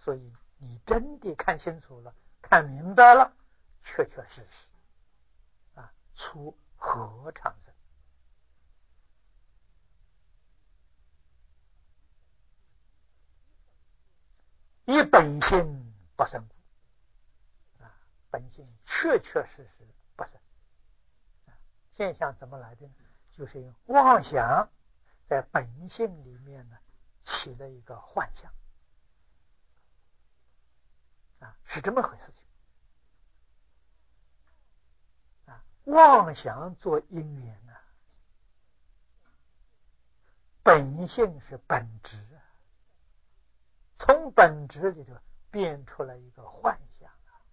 所以你真的看清楚了，看明白了，确确实实出合常生。以本性不生故，本性确确实实不生。现象怎么来的呢？就是用妄想在本性里面呢起了一个幻象，是这么回事情。妄想做因缘呢，本性是本质，从本质里头变出来一个幻象。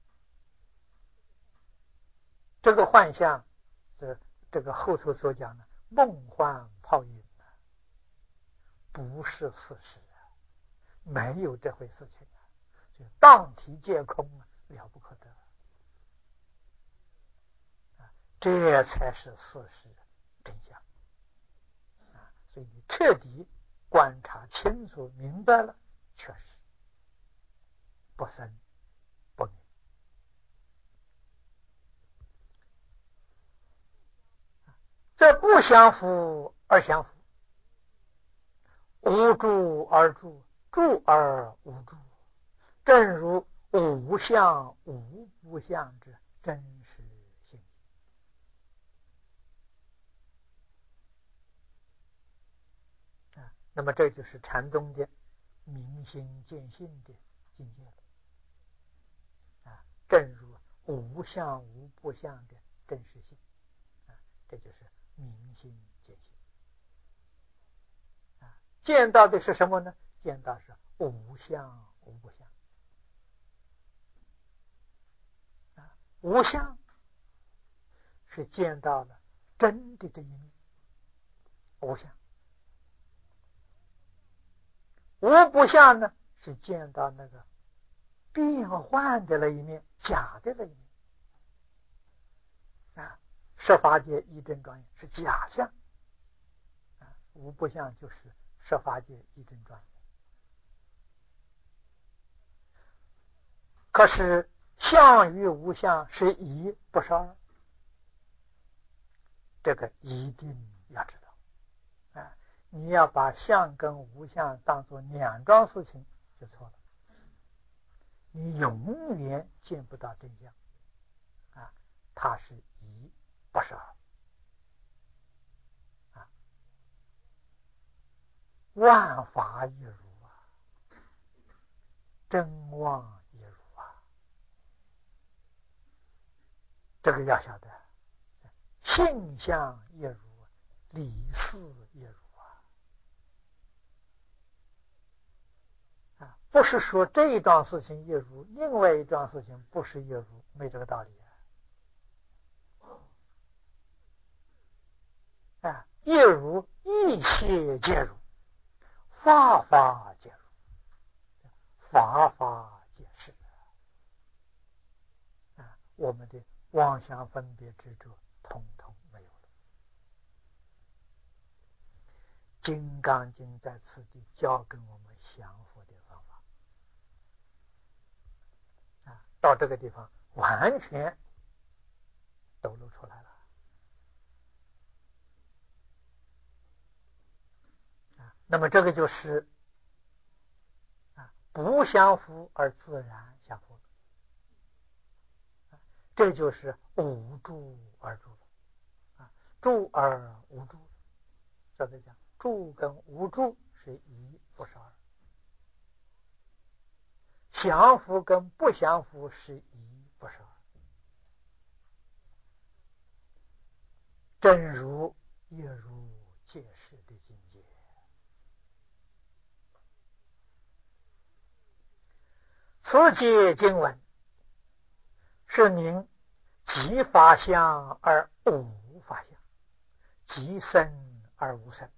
这个幻象是这个后头所讲的梦幻泡影，不是事实，没有这回事情，就当体皆空，了不可得，这才是事实真相。所以你彻底观察清楚明白了，确实不生不灭。这不相符而相符，无住而住，住而无住，正如无相无不相之真实性。那么这就是禅宗的明心见性的境界了。正如无相无不相的真实性，这就是明心见性。见到的是什么呢？见到是无相无不相。无相是见到了真的这一面，无相。无不相呢，是见到那个变幻的那一面，假的那一面。十法界一真庄严是假象，无不相就是十法界一真庄严。可是相与无相是一，不是二，这个一定要知道。你要把相跟无相当作两桩事情就错了，你永远见不到真相。它是一，不是二。万法一如真妄一如这个要晓得，性相一如，理事一如不是说这一桩事情一如，另外一桩事情不是一如，没这个道理。一如一切皆如，法法皆如，法法皆是。我们的妄想分别执着统统没有了。金刚经在此地教给我们降伏的方法，到这个地方完全抖露出来了。那么这个就是不相符而自然相符，这就是无住而住住而无住。这个讲住跟无住是一，不是二。降伏跟不降伏是一，不是二。正如一如皆是的境界。此界经文是名即法相而无法相，即生而无生。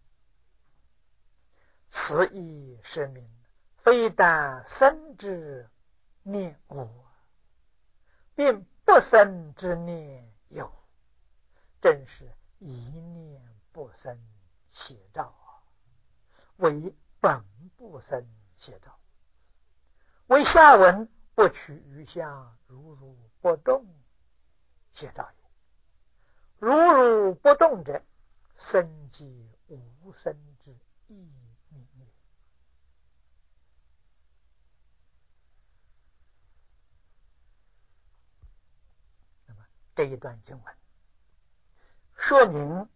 此意是名非但生之念无，并不生之念有，正是一念不生邪照，为本不生邪照。 为下文不取于相，如如不动，写照也。如如不动者，生即无生之意名也。那么这一段经文说明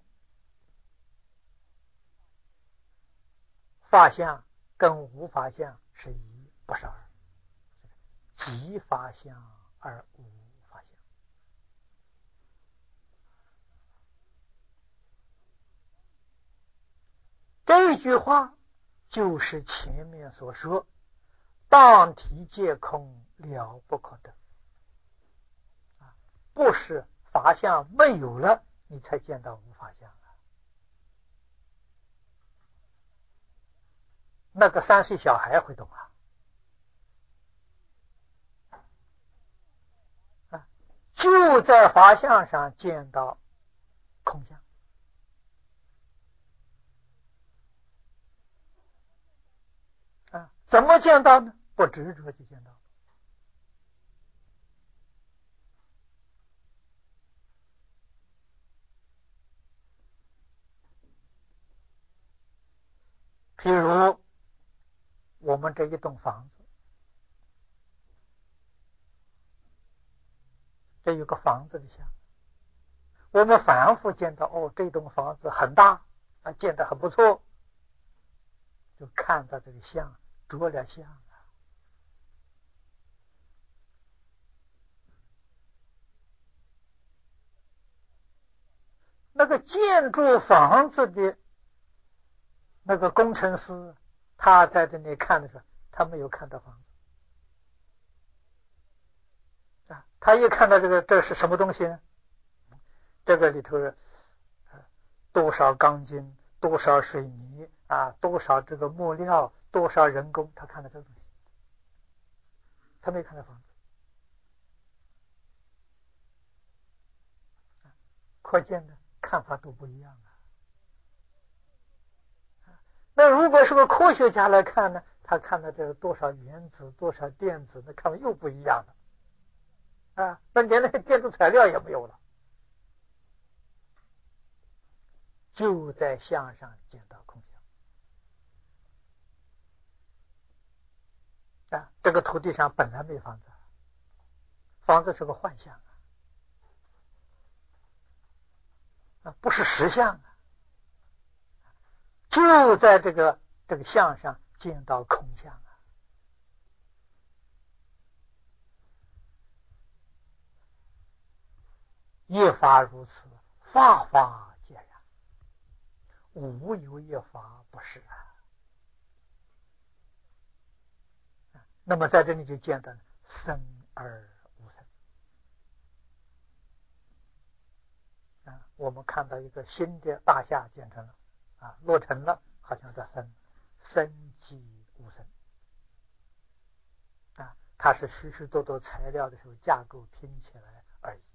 法相跟无法相是一，不是二。即法相而无法相。这句话就是前面所说当体皆空，了不可得。不是法相没有了你才见到无法相那个3岁小孩会懂就在法相上见到空相怎么见到呢？不执着就见到。譬如我们这一栋房子，这有个房子的像，我们反复见到这栋房子很大建得很不错，就看到这个像，着了相那个建筑房子的那个工程师，他在这里看的时候，他没有看到房子他一看到这是什么东西呢？这个里头多少钢筋，多少水泥多少这个木料，多少人工，他看到这个东西，他没看到房子。可见的看法都不一样那如果是个科学家来看呢，他看到这多少原子，多少电子，那看法又不一样了那连那个建筑材料也没有了。就在相上见到空相这个土地上本来没房子，房子是个幻象不是实相就在这个相上见到空相一法如此，法法皆然，无有一法不是那么在这里就见到生而无生我们看到一个新的大厦建成了落成了，好像在生即无生它是许许多多材料的时候架构拼起来而已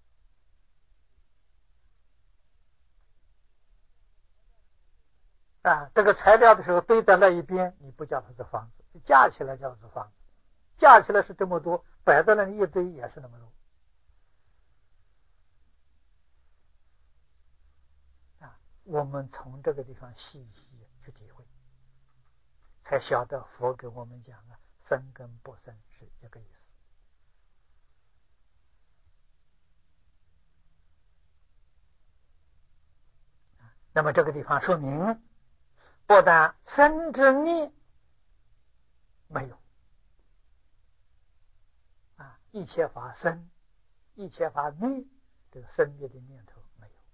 这个材料的时候堆在那一边，你不叫它是房子，架起来叫是房子，架起来是这么多，摆在那里一堆也是那么多我们从这个地方细细去体会，才晓得佛给我们讲生跟不生是一个意思那么这个地方说明，不但生之念没有一切法生，一切法灭，这个生灭的念头没有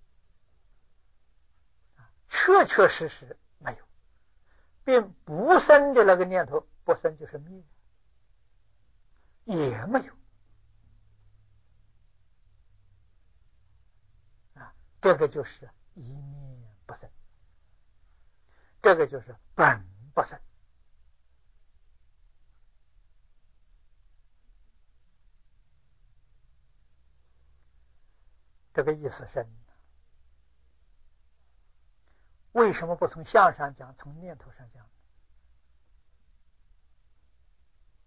确确实实没有，并不生的那个念头，不生就是灭，也没有这个就是一念不生，这个就是本不生这个意思深。为什么不从相上讲，从念头上讲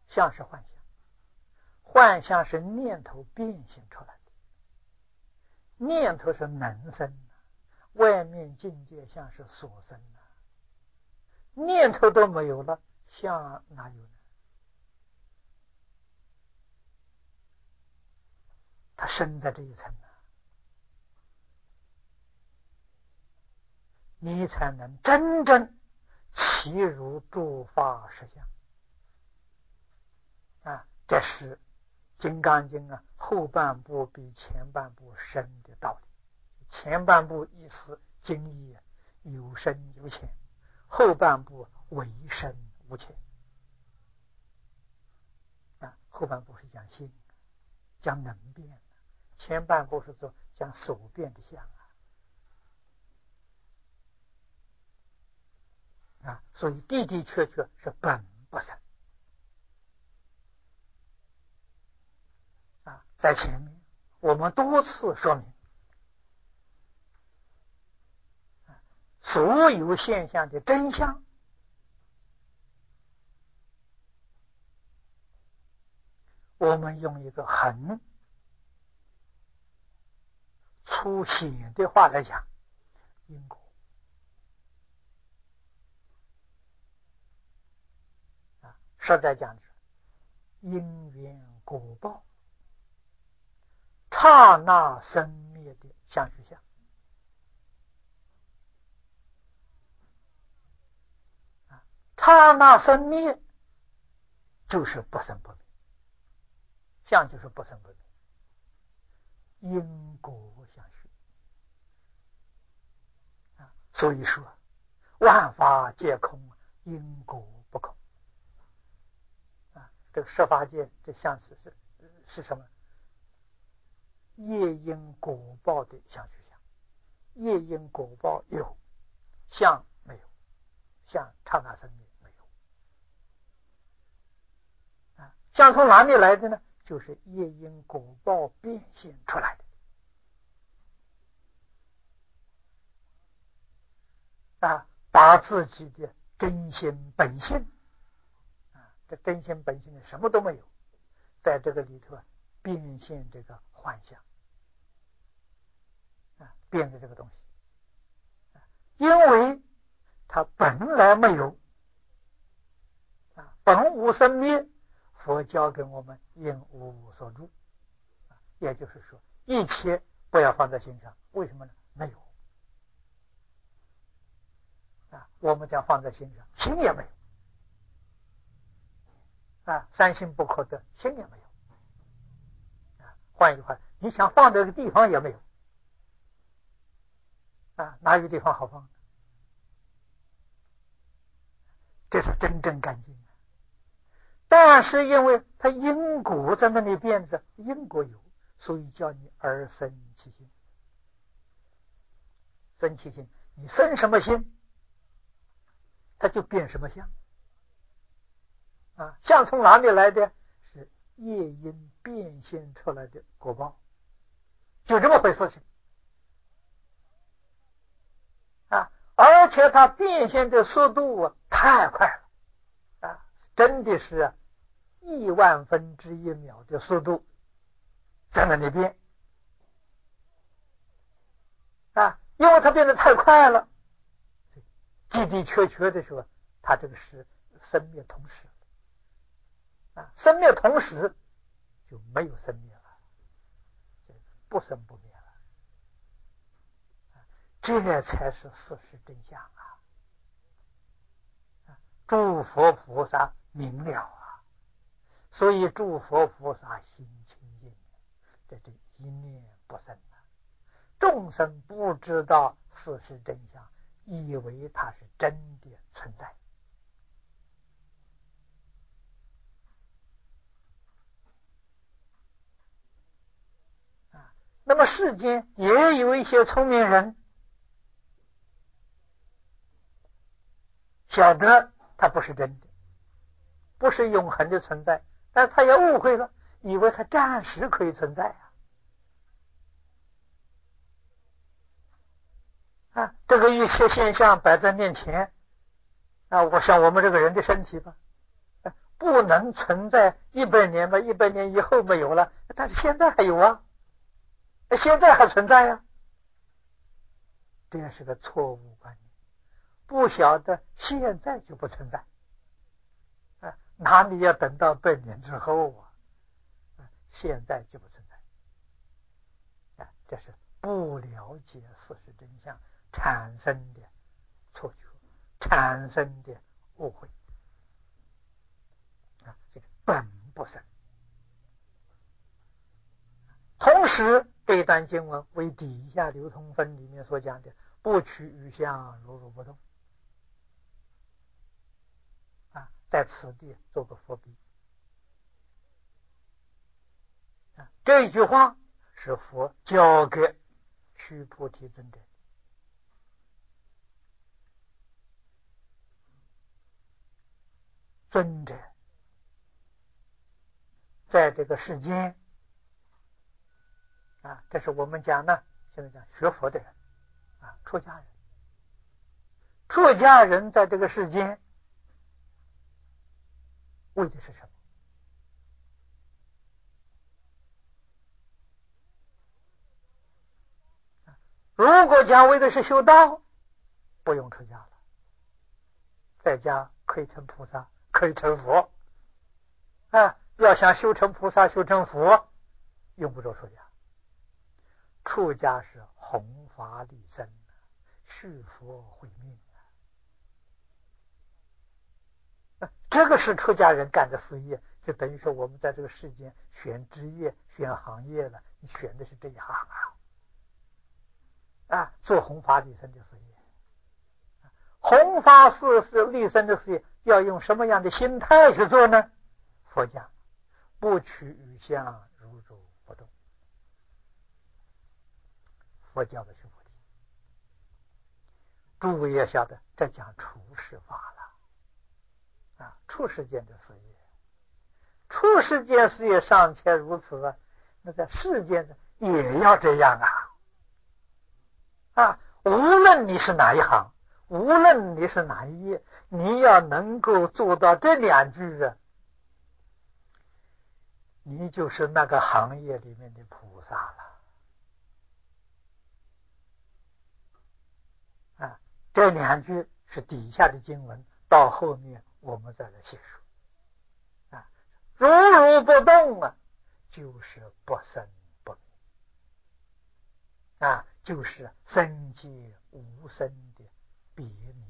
相是幻象，幻象是念头变现出来的，念头是能生的，外面境界相是所生的，念头都没有了，相哪有呢？它生在这一层呢，你才能真正其如诸法实相啊！这是《金刚经》后半部比前半部深的道理。前半部意思经义有深有浅，后半部为深无浅啊！后半部是讲性，讲能变的，前半部是讲所变的相啊！所以的的确确是本不生啊！在前面我们多次说明，所有现象的真相我们用一个很粗显的话来讲，因果啊，实在讲的是因缘果报，刹那生灭的相续相啊，刹那生灭就是不生不灭，相就是不生不灭，因果相续啊，所以说万法皆空，因果不空啊。这个十法界这相是什么？业因果报的相续相，业因果报有，相没有，相刹那生灭没有啊。相从哪里来的呢？就是业因果报变现出来的啊，把自己的真心本性啊，这真心本性的什么都没有，在这个里头变现这个幻象啊，变的这个东西，因为它本来没有啊，本无生灭，佛教给我们因无所住，也就是说一切不要放在心上，为什么呢？没有啊，我们讲放在心上，心也没有啊，三心不可得，心也没有啊。换一句话，你想放这个地方也没有啊，哪有地方好放？这是真正干净。但是因为它因果在那里变着，因果有，所以叫你而生其心。生其心，你生什么心，它就变什么相啊。相从哪里来的？是业因变现出来的果报，就这么回事情啊。而且它变现的速度太快了啊，真的是1万分之1秒的速度在那里变啊，因为它变得太快了，的的确确的说，它这个是生灭同时啊，生灭同时就没有生灭了，不生不灭了，这才是事实真相啊！诸佛菩萨明了啊，所以诸佛菩萨心清净，这一念不生啊。众生不知道事实真相，以为它是真的存在啊。那么世间也有一些聪明人，晓得它不是真的，不是永恒的存在，但他也误会了，以为它暂时可以存在啊。这个一切现象摆在面前啊，我像我们这个人的身体吧， 不能存在100年吧，100年以后没有了，但是现在还有啊，现在还存在呀。这也是个错误观念，不晓得现在就不存在哪里要等到100年之后现在就不存在这是不了解事实真相产生的错觉，产生的误会这个本不生。同时这一段经文为底下流通分里面所讲的不取于相如如不动在此地做个伏笔这一句话是佛教给须菩提尊者，尊者在这个世间这是我们讲呢，现在讲学佛的人出家人，出家人在这个世间为的是什么？如果讲为的是修道，不用出家了，在家可以成菩萨，可以成佛要想修成菩萨修成佛，用不着出家。出家是弘法利生，续佛慧命这个是出家人干的事业，就等于说我们在这个世间选职业选行业了，你选的是这一行做弘法利生的事业。弘法是利生的事业，要用什么样的心态去做呢？佛讲不取于相如如不动，佛教的是菩提。诸位也晓得，这讲出世法了出世间的事业，出世间事业尚且如此那在世间也要这样无论你是哪一行，无论你是哪一业，你要能够做到这2句你就是那个行业里面的菩萨了这2句是底下的经文，到后面我们再来细说如如不动就是不生不灭就是生界无生的别名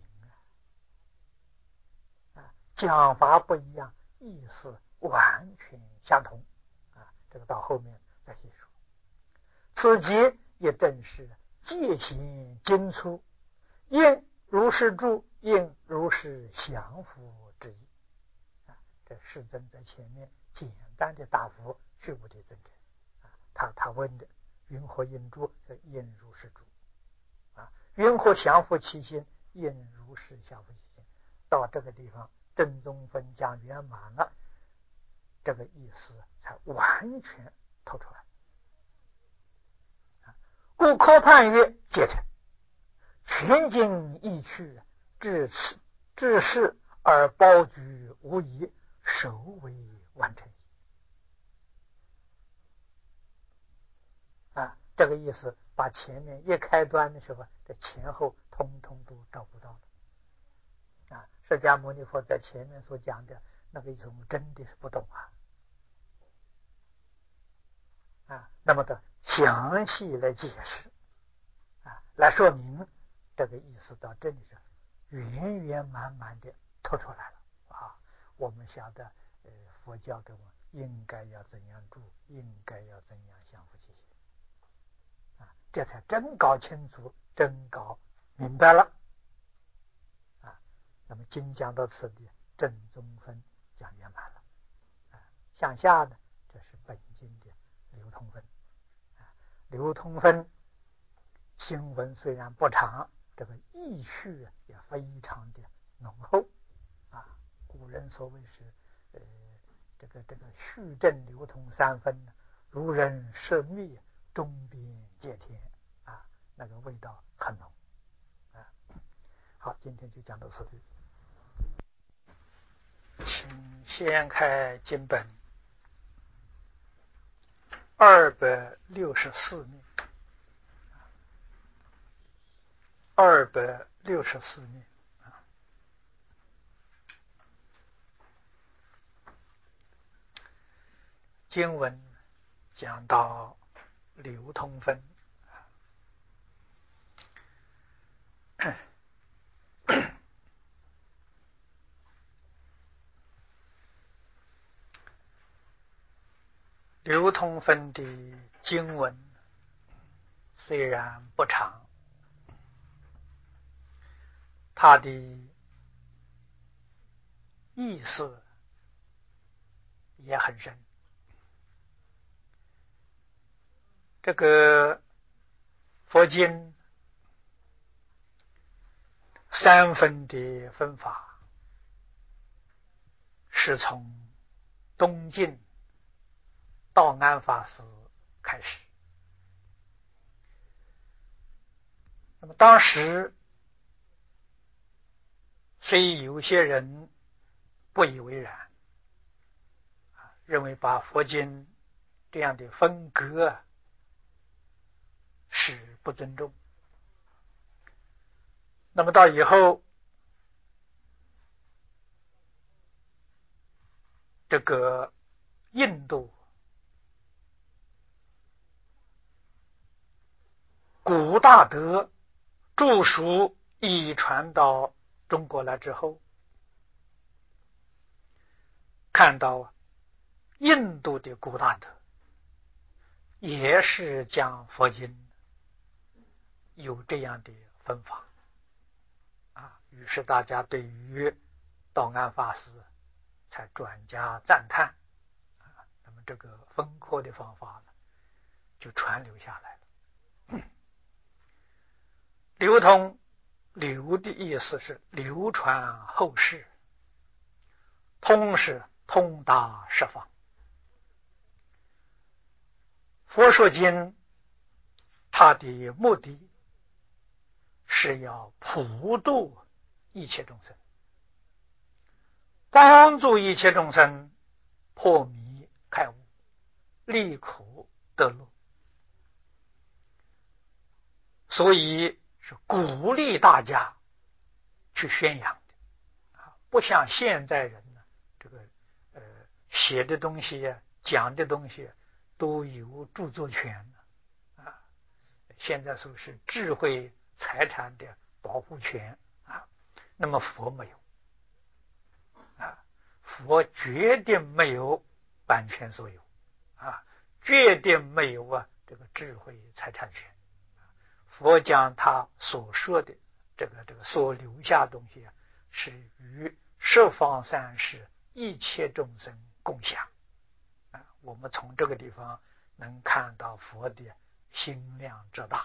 讲法不一样，意思完全相同这个到后面再细说。此节也正是戒行精粗，应如是住，应如是降伏之意这世尊在前面简单的答复须菩提尊者他问的云何应住，应如是住云何降伏其心，应如是降伏其心。到这个地方正宗分讲圆满了，这个意思才完全透出来故可判曰戒成，全经意趣，至是而包举无疑，首为完成这个意思把前面一开端的时候这前后通通都照顾到了释迦牟尼佛在前面所讲的那个意思我们真的是不懂那么的详细来解释来说明这个意思到这里是圆圆满满的透出来了我们晓得佛教给我们应该要怎样住，应该要怎样降伏其心这才真搞清楚，真搞明白了那么经讲到此地正宗分讲圆满了向下呢，这是本经的流通分流通分经文虽然不长，这个意趣也非常的浓厚古人所谓是这个序正流通3分，如人摄蜜，中边界天那个味道很浓好，今天就讲到此地。 掀开经本264面，264面经文讲到流通分，流通分的经文虽然不长，它的意思也很深。这个佛经3分的分法是从东晋道安法师开始。那么当时虽有些人不以为然，认为把佛经这样的分割是不尊重。那么到以后，这个印度古大德著书译传到中国来之后，看到印度的古大德也是将佛经有这样的分法于是大家对于道安法师才转加赞叹那么这个分科的方法呢，就传流下来了。流通，流的意思是流传后世，通是通达十方。佛说经它的目的是要普度一切众生，帮助一切众生破迷开悟，离苦得乐，所以是鼓励大家去宣扬的不像现在人呢，这个写的东西讲的东西都有著作权现在说是智慧财产的保护权那么佛没有佛绝对没有版权所有绝对没有这个智慧财产权。佛将他所说的这个所留下的东西是与十方三世一切众生共享我们从这个地方能看到佛的心量之大，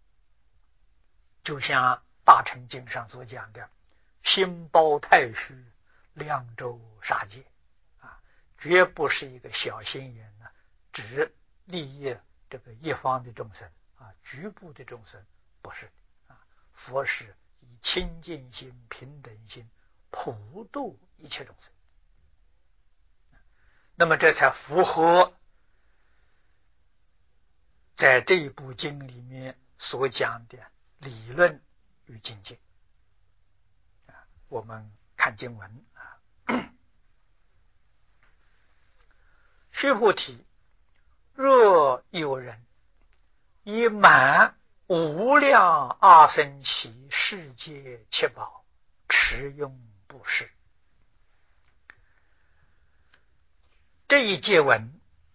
就像大乘经上所讲的心包太虚，量周杀戒绝不是一个小心眼只利益这个一方的众生局部的众生，不是佛是以清净心平等心普度一切众生，那么这才符合在这一部经里面所讲的理论与境界我们看经文须菩提，若有人以满无量阿僧祇世界七宝持用布施，这一节文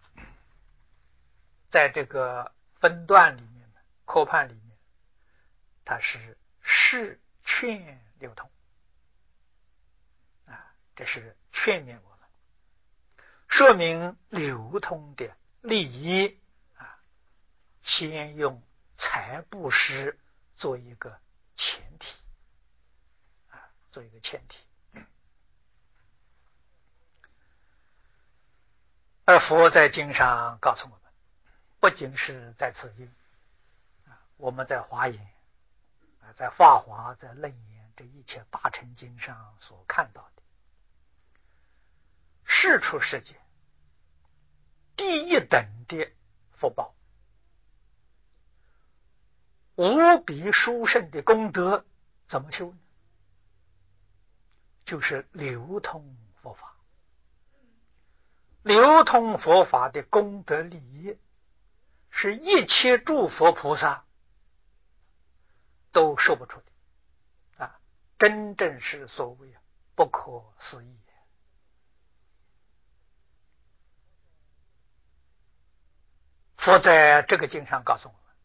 在这个分段里面科判里面，它是示劝流通这是劝勉我们，说明流通的利益先用财布施做一个前提做一个前提。而佛在经上告诉我们，不仅是在此经我们在华严在法华在楞严这一切大乘经上所看到的， 世出世界第一等的福报，无比殊胜的功德，怎么修呢？就是流通佛法。流通佛法的功德利益，是一切诸佛菩萨都说不出的啊！真正是所谓不可思议。佛在这个经上告诉我们，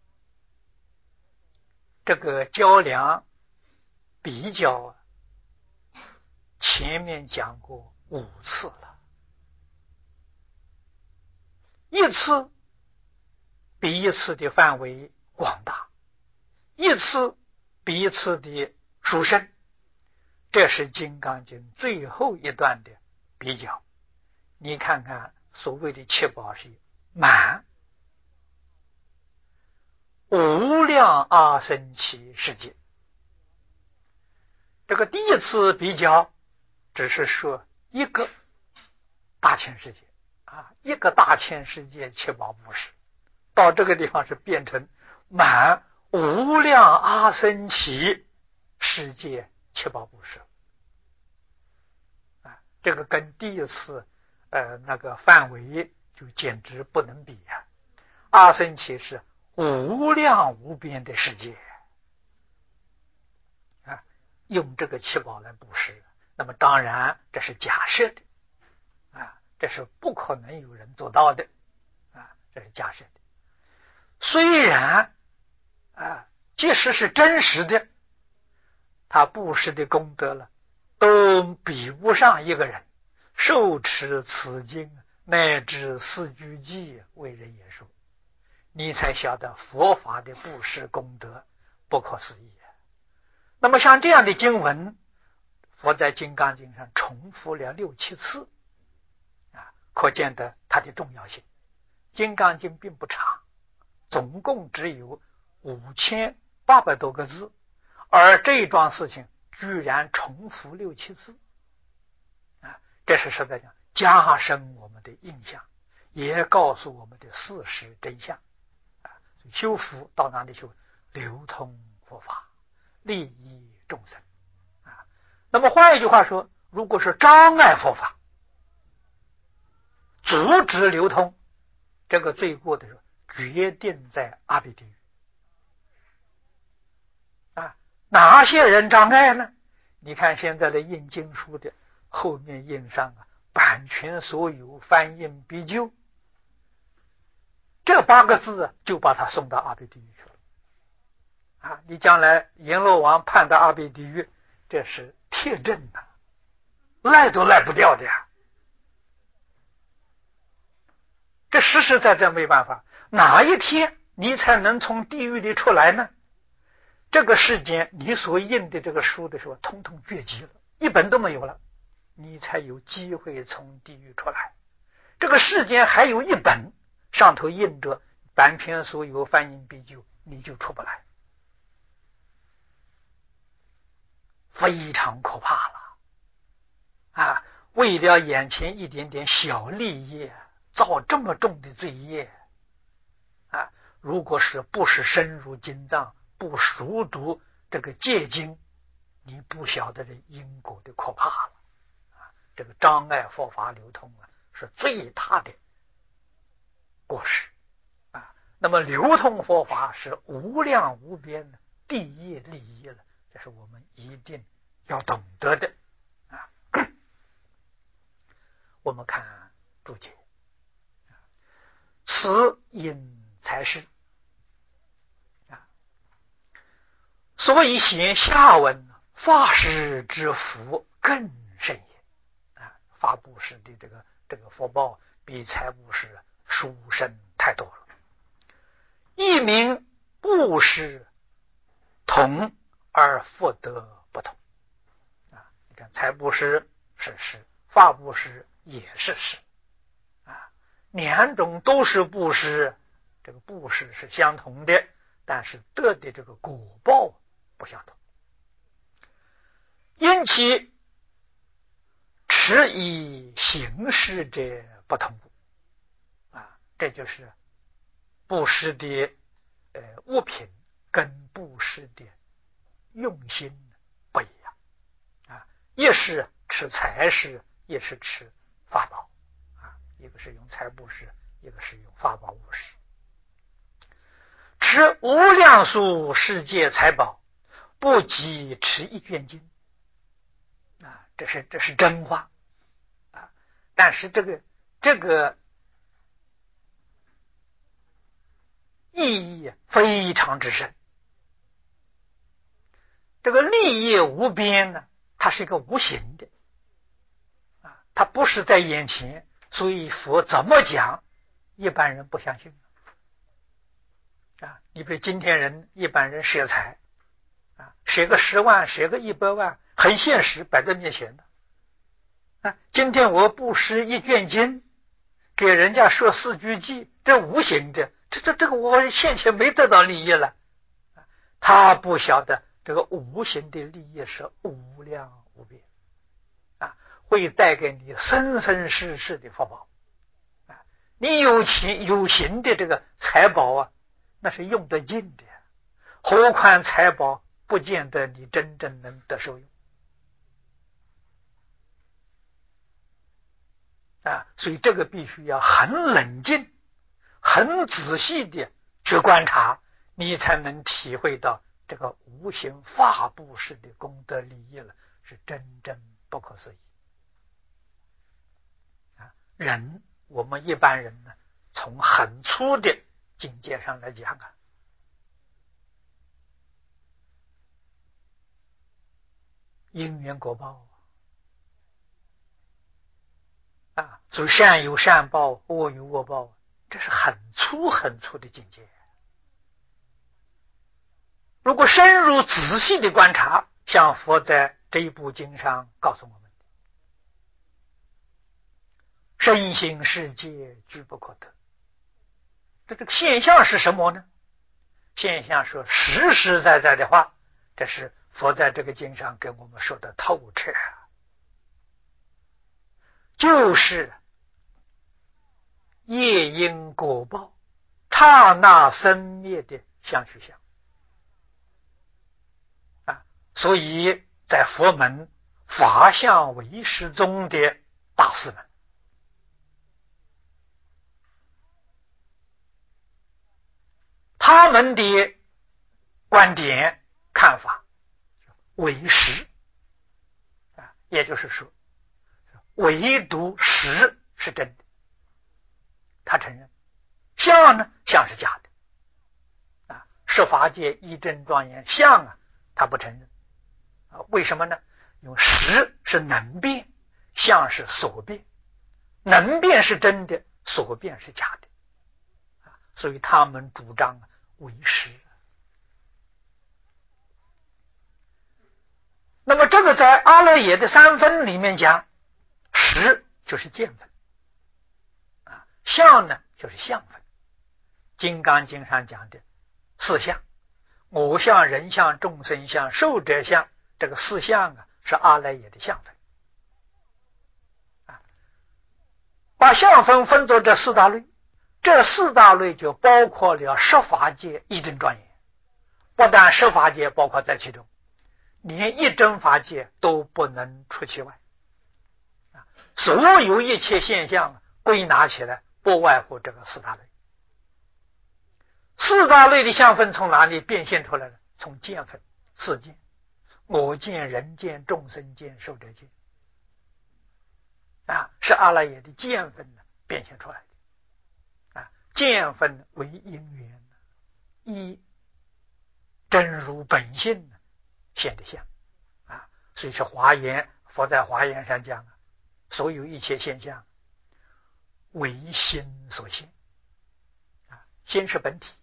这个较量比较前面讲过5次了，一次比一次的范围广大，一次比一次的殊胜。这是《金刚经》最后一段的比较。你看看所谓的七宝是满无量阿僧祇世界，这个第一次比较只是说一个大千世界啊，一个大千世界七宝布施，到这个地方是变成满无量阿僧祇世界七宝布施啊，这个跟第一次那个范围就简直不能比啊！阿僧祇是无量无边的世界啊，用这个七宝来布施，那么当然这是假设的啊，这是不可能有人做到的啊，这是假设的。虽然啊，即使是真实的，他布施的功德了，都比不上一个人受持此经乃至四句偈为人也说，你才晓得佛法的布施功德不可思议。那么像这样的经文，佛在《金刚经》上重复了6、7次啊，可见得它的重要性。《金刚经》并不长，总共只有5800多个字，而这一桩事情居然重复6、7次啊，这是实在讲加深我们的印象，也告诉我们的事实真相啊。修福到哪里修？流通佛法，利益众生啊。那么换一句话说，如果是障碍佛法，阻止流通，这个罪过的时候决定在阿鼻地狱啊。哪些人障碍呢？你看现在的印经书的后面印上版权所有，翻印必究，这8个字就把他送到阿鼻地狱去了啊！你将来阎罗王判到阿鼻地狱，这是铁证的，赖都赖不掉的呀。这实实在在没办法，哪一天你才能从地狱里出来呢？这个世间你所印的这个书的时候，通通绝迹了，一本都没有了，你才有机会从地狱出来。这个世间还有一本，上头印着版权所有，翻印必究，你就出不来，非常可怕了啊！为了眼前一点点小利益，造这么重的罪业啊！如果是不是深入经藏，不熟读这个戒经，你不晓得这因果的可怕了啊！这个障碍佛法流通是最大的过失啊！那么流通佛法是无量无边的第一利益了，这是我们一定要懂得的啊！我们看注解，此因才是啊，所以写下文，法师之福更甚也啊！法布施的这个福报比财布施殊胜太多了。一名布施同而福德不同啊！你看财布施是施，法布施也是施啊，两种都是布施，这个布施是相同的，但是得的这个果报不相同。因其持持以行施者不同这就是布施的物品跟布施的用心不一样一是持财施，一是持法宝一个是用财布施，一个是用法宝布施。持无量数世界财宝，不及持一卷经这是真话但是这个意义非常之深。这个利益无边呢，它是一个无形的它不是在眼前，所以佛怎么讲一般人不相信你比如今天一般人舍财舍个10万，舍个100万，很现实，摆在面前的今天我布施一卷经，给人家说4句偈，这无形的，这个我现前没得到利益了他不晓得这个无形的利益是无量无边会带给你生生世世的福报你有形的这个财宝那是用得尽的，何况财宝不见得你真正能得受用所以这个必须要很冷静很仔细的去观察，你才能体会到这个无形法布施的功德利益了，是真正不可思议我们一般人呢，从很粗的境界上来讲因缘果报所以善有善报，恶有恶报，这是很粗很粗的境界。如果深入仔细的观察，像佛在这一部经上告诉我们的，身心世界俱不可得。这个现象是什么呢？现象说实实在在的话，这是佛在这个经上跟我们说的透彻就是业因果报刹那生灭的相续相所以在佛门法相唯识中的大师们他们的观点看法唯识也就是说唯独实是真的，他承认相呢，相是假的十法界一真庄严相他不承认为什么呢？因为实是能变，相是所变，能变是真的，所变是假的所以他们主张唯实。那么这个在阿赖耶的3分里面讲，实就是见分相呢就是相分。金刚经上讲的4相，我相、人相、众生相、寿者相，这个4相是阿赖耶的相分把相分分作这4大类，这4大类就包括了十法界一真庄严，不但十法界包括在其中，连一真法界都不能出其外所有一切现象归纳起来不外乎这个4大类。4大类的相分从哪里变现出来的？从见分4见，我见、人见、众生见、寿者见是阿赖耶的见分变现出来的见分为因缘依真如本性现的相所以是华严，佛在华严上讲所有一切现象为心所现心是本体，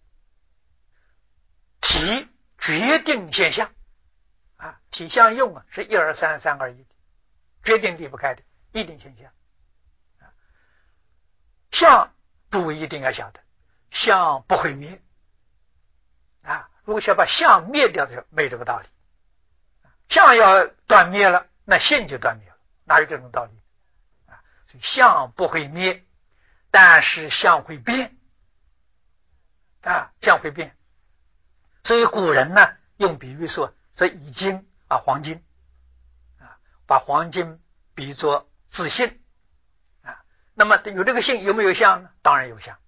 体决定现象体相用是1、2、3、3、2、1的，决定离不开的一定现象相诸位一定要晓得，相不会灭如果想把相灭掉的时候，没这个道理相要断灭了，那性就断灭了，哪有这种道理所以相不会灭，但是相会变相会变。所以古人呢用比喻说，这以金黄金把黄金比作自信那么有这个性有没有相呢？当然有相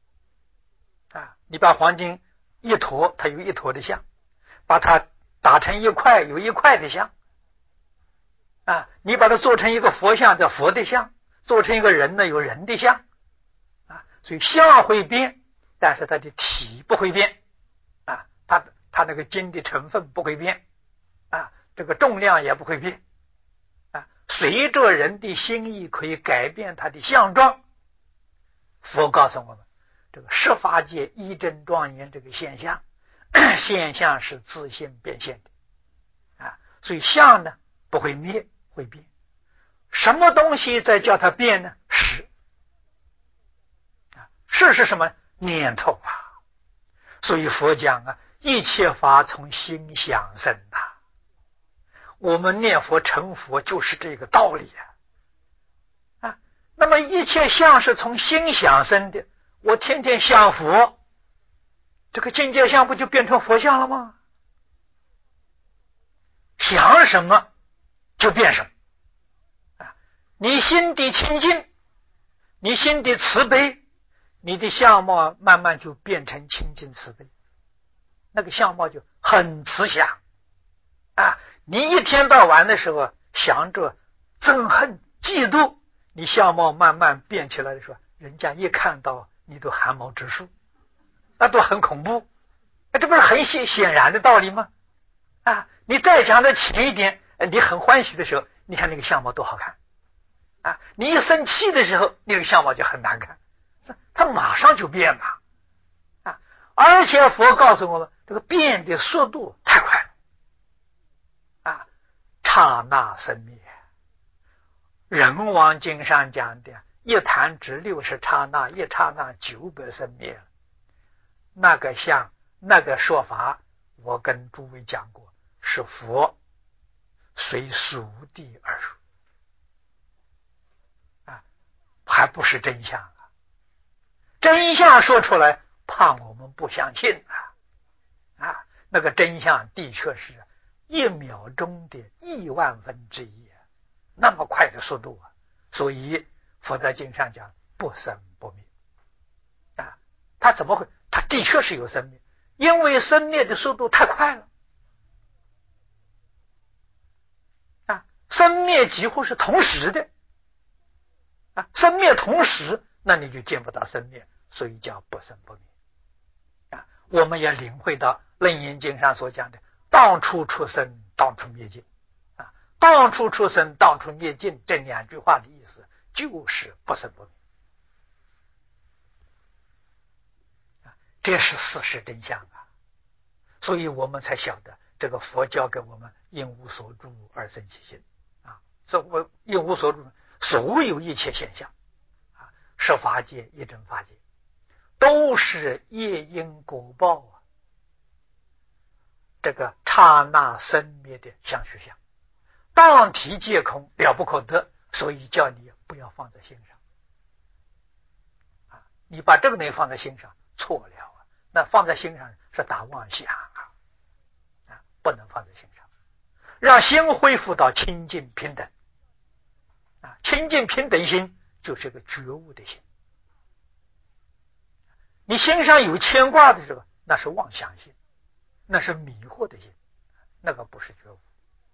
你把黄金一坨，它有一坨的相；把它打成一块，有一块的相你把它做成一个佛像，叫佛的像；做成一个人呢，有人的像所以相会变，但是它的体不会变它那个金的成分不会变这个重量也不会变随着人的心意可以改变它的相状。佛告诉我们，这个十法界一真庄严这个现象现象是自性变现的所以相呢不会灭，会变。什么东西在叫它变呢？识是什么？念头所以佛讲一切法从心想生我们念佛成佛就是这个道理那么一切相是从心想生的，我天天想佛，这个境界相不就变成佛像了吗？想什么就变什么你心地清净，你心地慈悲，你的相貌慢慢就变成清净慈悲，那个相貌就很慈祥你一天到晚的时候想着憎恨嫉妒，你相貌慢慢变起来的时候，人家一看到你都汗毛直竖，那都很恐怖这不是很显然的道理吗你再讲的浅一点你很欢喜的时候，你看那个相貌多好看你一生气的时候，那个相貌就很难看，它马上就变了而且佛告诉我们，这个变的速度太快了刹那生灭。人王经上讲的一弹指60刹那，一刹那900生灭。那个像那个说法，我跟诸位讲过，是佛随俗地而说还不是真相真相说出来怕我们不相信那个真相的确是1秒钟的10000分之一那么快的速度所以佛在经上讲不生不灭它怎么会？它的确是有生灭，因为生灭的速度太快了生灭几乎是同时的生灭同时，那你就见不到生灭，所以叫不生不灭我们也领会到楞严经上所讲的当处出生，当处灭尽当处出生，当处灭尽，这2句话的意思就是不生不灭这是事实真相所以我们才晓得这个佛教给我们因无所住而生其心所以因无所住，所有一切现象十法界一真法界都是业因果报这个刹那生灭的相续相，当体皆空，了不可得，所以叫你不要放在心上你把这个东西放在心上错了那放在心上是打妄想不能放在心上，让心恢复到清净平等清净平等心就是个觉悟的心，你心上有牵挂的时候，那是妄想心，那是迷惑的心，那个不是觉悟。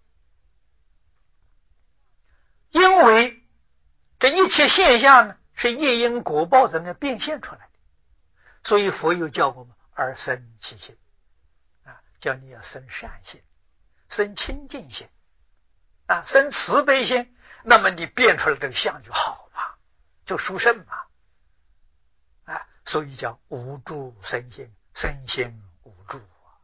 因为这一切现象呢，是业因果报在那变现出来的，所以佛又叫我们而生其心叫你要生善心，生清净心生慈悲心，那么你变出来这个相就好嘛，就殊胜嘛所以叫无住生心，生心无住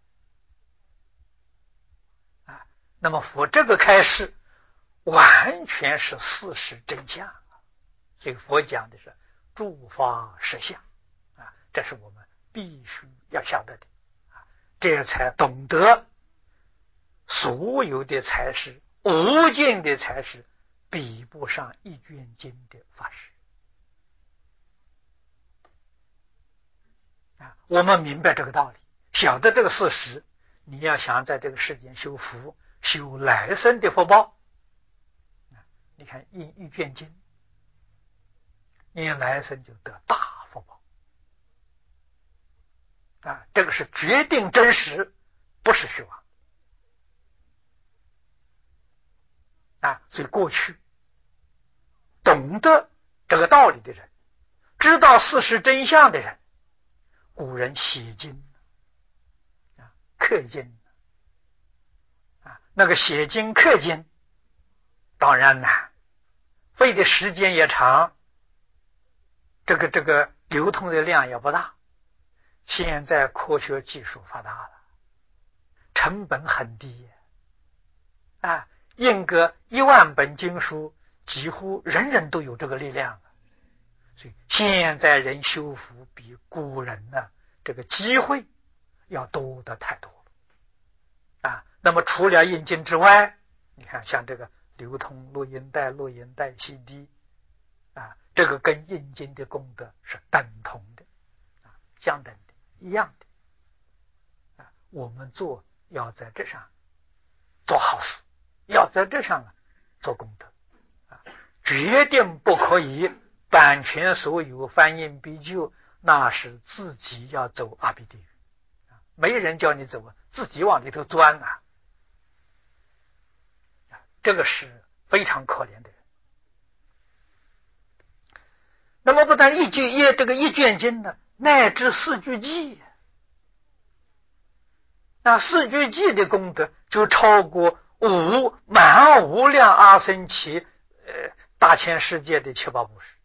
那么佛这个开示完全是事实真相所以佛讲的是诸法实相这是我们必须要晓得的这才懂得所有的财事，无尽的财事比不上一卷经的法师。我们明白这个道理，晓得这个事实，你要想在这个世间修福，修来生的福报，你看一卷经，你来生就得大福报这个是决定真实，不是虚妄所以过去懂得这个道理的人，知道事实真相的人，古人写经刻经那个写经刻经当然难，费的时间也长，这个流通的量也不大。现在科学技术发达了，成本很低印个10000本经书，几乎人人都有这个力量所以现在人修福比古人这个机会要多得太多了那么除了印经之外，你看像这个流通录音带、CD这个跟印经的功德是等同的相等的，一样的我们要在这上做好事，要在这上做功德绝对不可以版权所有、翻印必究，那是自己要走阿鼻地狱没人叫你走自己往里头钻这个是非常可怜的人。那么不但这个一卷经呢，乃至四句偈那四句偈的功德就超过满无量阿僧祇大千世界的七宝布施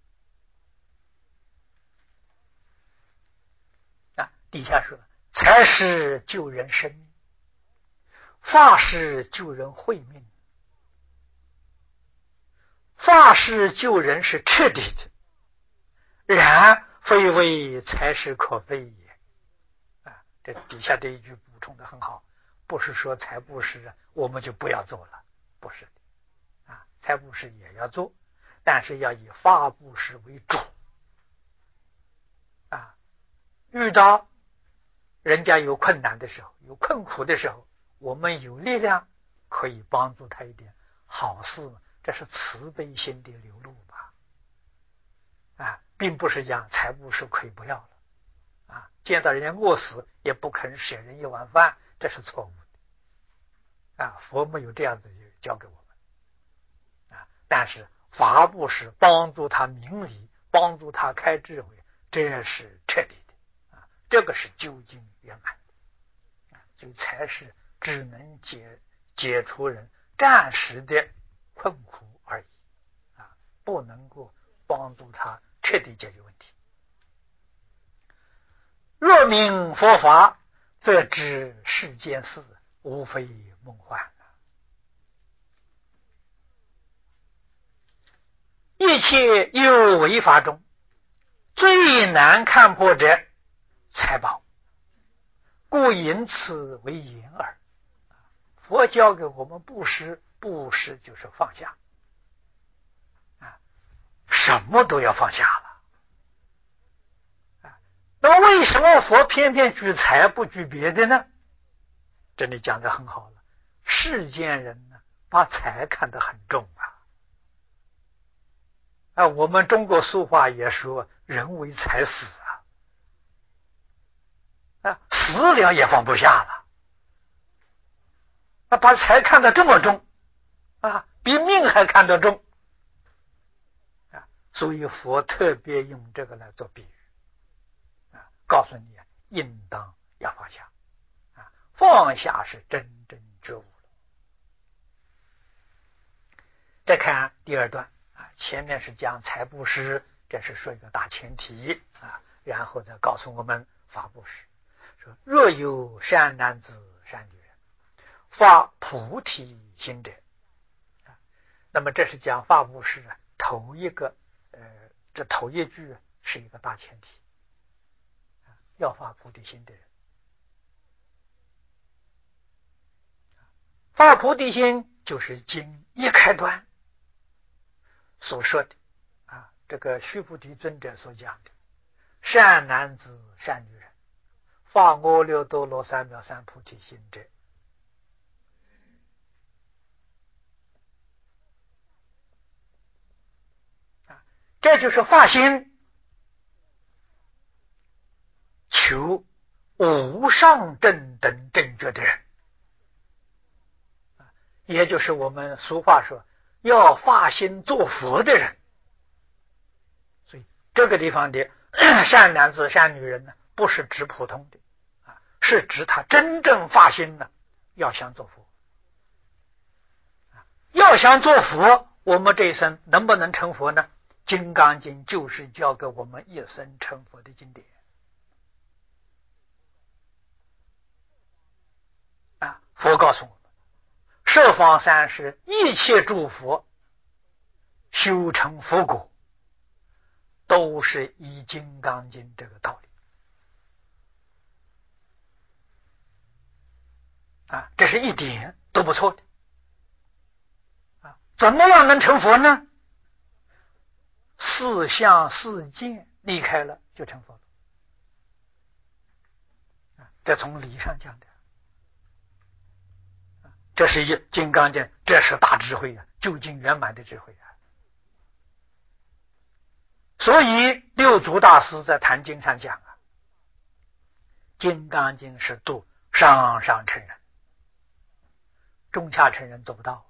底下说财施救人生命，法施救人慧命。法施救人是彻底的，然非为财施可废也这底下这一句补充的很好，不是说财布施我们就不要做了，不是的财布施也要做，但是要以法布施为主遇到人家有困难的时候，有困苦的时候，我们有力量可以帮助他一点好事，这是慈悲心的流露吧并不是讲财布施可以不要了见到人家饿死也不肯舍人一碗饭，这是错误的佛没有这样子教给我们但是法布施帮助他明理，帮助他开智慧，这是彻底的这个是究竟圆满所以才是只能解除人暂时的困苦而已不能够帮助他彻底解决问题。若明佛法，则知世间事无非梦幻一切有为法中最难看破者财宝，故因此为言耳。佛教给我们布施就是放下什么都要放下了那么为什么佛偏偏举财不举别的呢？这里讲得很好了，世间人呢把财看得很重我们中国俗话也说人为财死死了也放不下了把财看得这么重比命还看得重所以佛特别用这个来做比喻告诉你应当要放下放下是真正觉悟了。再看第二段前面是讲财布施，这是说一个大前提然后再告诉我们法布施，说若有善男子善女人发菩提心者那么这是讲法布施头一个这头一句是一个大前提要发菩提心的人，发菩提心就是经一开端所说的这个须菩提尊者所讲的善男子善女人发阿耨多罗三藐三菩提心者，这就是发心求无上正等正觉的人，也就是我们俗话说要发心做佛的人。所以这个地方的善男子善女人呢，不是指普通的是指他真正发心呢，要想做佛。要想做佛，我们这一生能不能成佛呢？金刚经就是教给我们一生成佛的经典佛告诉我们，十方三世一切诸佛修成佛果，都是以金刚经这个道理这是一点都不错的怎么样能成佛呢？四相四见离开了就成佛了这从理上讲的这是一金刚经，这是大智慧究竟圆满的智慧所以六祖大师在坛经上讲金刚经是度上上乘人，中下乘人做不到